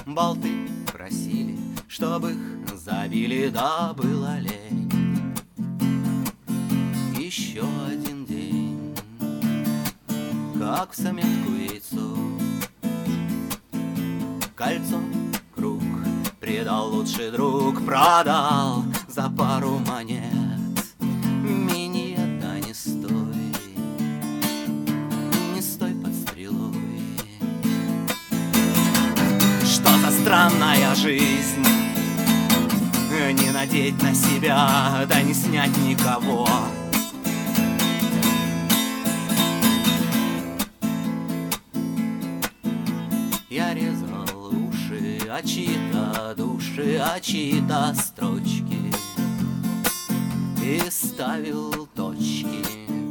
Болты просили, чтобы их забили, да было лень. Еще один день, как в заметку яйцо. Кольцо, круг, предал лучший друг, продал за пару монет. Миньета не стой под стрелой. Что за странная жизнь, не надеть на себя, да не снять никого. Я резал уши, а чьи-то души, а чьи-то строчки, и ставил точки,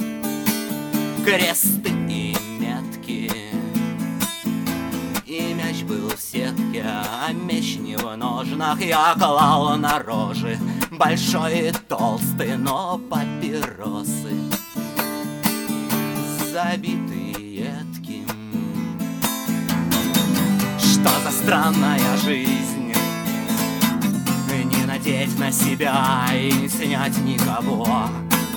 кресты и метки. И мяч был в сетке, а меч не в ножнах. Я клал на рожи большой и толстый, но папиросы забитые едким. Что за странная жизнь, не надеть на себя и не снять никого.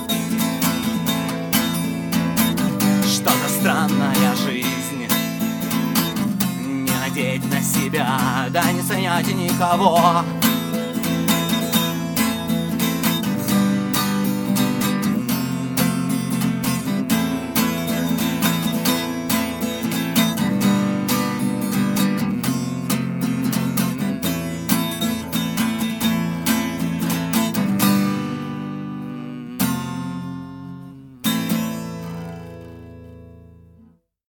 Что за странная жизнь, не надеть на себя, да не снять никого.